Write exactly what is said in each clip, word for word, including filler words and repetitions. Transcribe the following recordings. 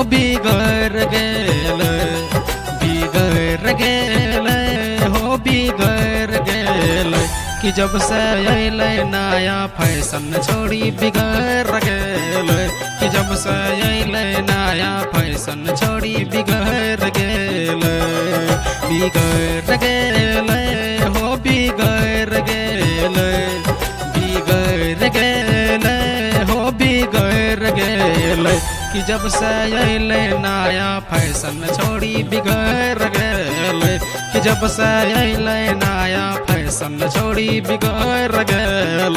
बिगड़ गेल बिगड़ गेल हो बिगड़ गेल कि जब से अइले नया फैशन छोड़ी बिगड़ गेल कि जब से अइले नया फैशन छोड़ी बिगड़ गेल बिगड़ गेल हो बिगड़ गेल बिगड़ गेल हो बिगड़ गेल कि जब से अइले नया फैशन छोड़ी बिगड़ गेल कि जब से अइले नया फैशन छोड़ी बिगड़ गेल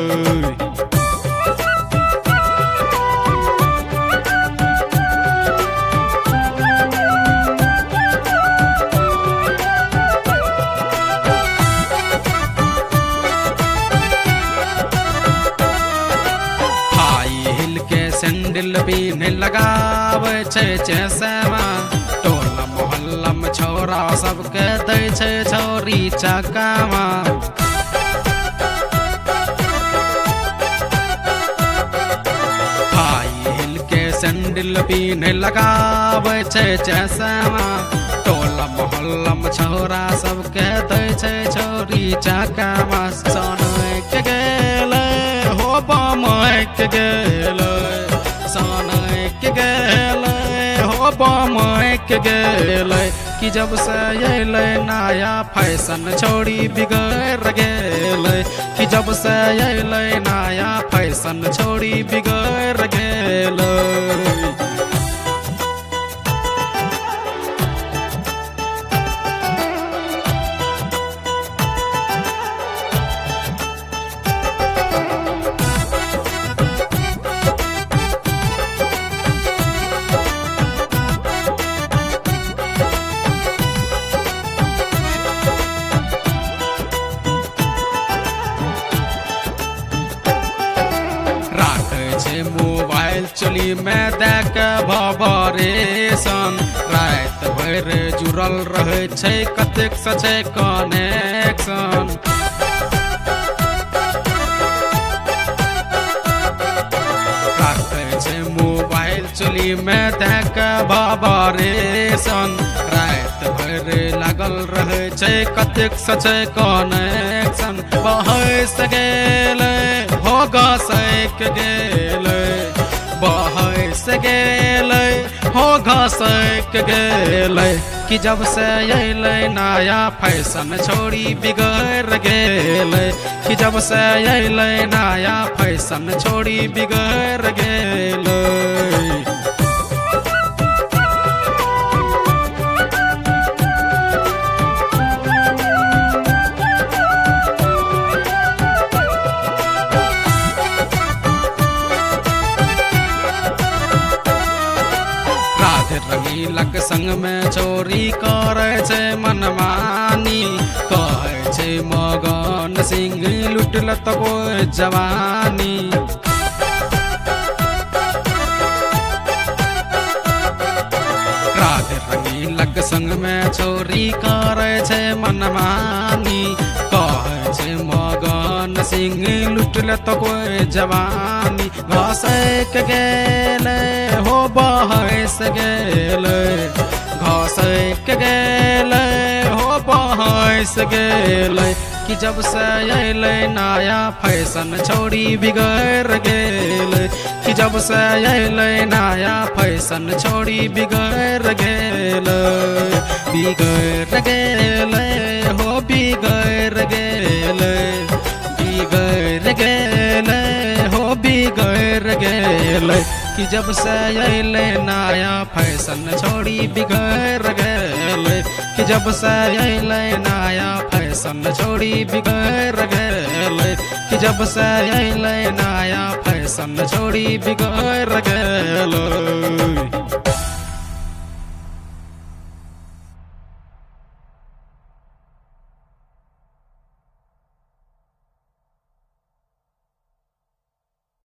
सैंडल पीने लगावे छै चेसवा टोला मोहल्ला में छौरा सबके दै छै छौरी चकावा हाई हिल के सैंडल पीने लगावे छै चेसवा टोला मोहल्ला में छौरा सबके दै छै छौरी चकावा सोनय के गेल हो बमय के गेल के गेल हो बमय के गेल कि जब से अइले नया फैशन छोड़ी बिगड़ गेल कि जब से अइले नया फैशन छोड़ी बिगड़ गेल मोबाइल चली में देख भबरेशन रात भर जुड़ल रहे छै कतेक सचे कनेक्शन रात छै मोबाइल चली में देख भबरेशन रात भर लागल रहे छै कतेक सचे कनेक्शन बहस गेल हो घसक गेल बहस गेल हो घसक गेल कि जब से अइले नया फैशन छोड़ी बिगड़ गेल कि जब से अइले नया फैशन छोड़ी बिगड़ गेल रंगीलक संग में चोरी करे छै मनमानी कहे छै मगन सिंह लुटल तो जवानी राधे रंगीलक संग में चोरी करे छै मनमानी कहे छै मगन सिंह लुटल तो जवानी घसक गेल हो बहस गेल घसक गेल हो बहस गेल कि जब से अइले नया फैशन छोड़ी बिगड़ गेल कि जब से अइले नया फैशन छोड़ी बिगड़ गेल बिगड़ गेल हो बिगड़ गेल बिगड़ गेल हो बिगड़ गेल कि जब से अइले नया फैशन छोड़ी बिगड़ गेल कि जब से अइले नया फैशन छोड़ी बिगड़ गेल कि जब से अइले नया फैशन छोड़ी बिगड़ गेल।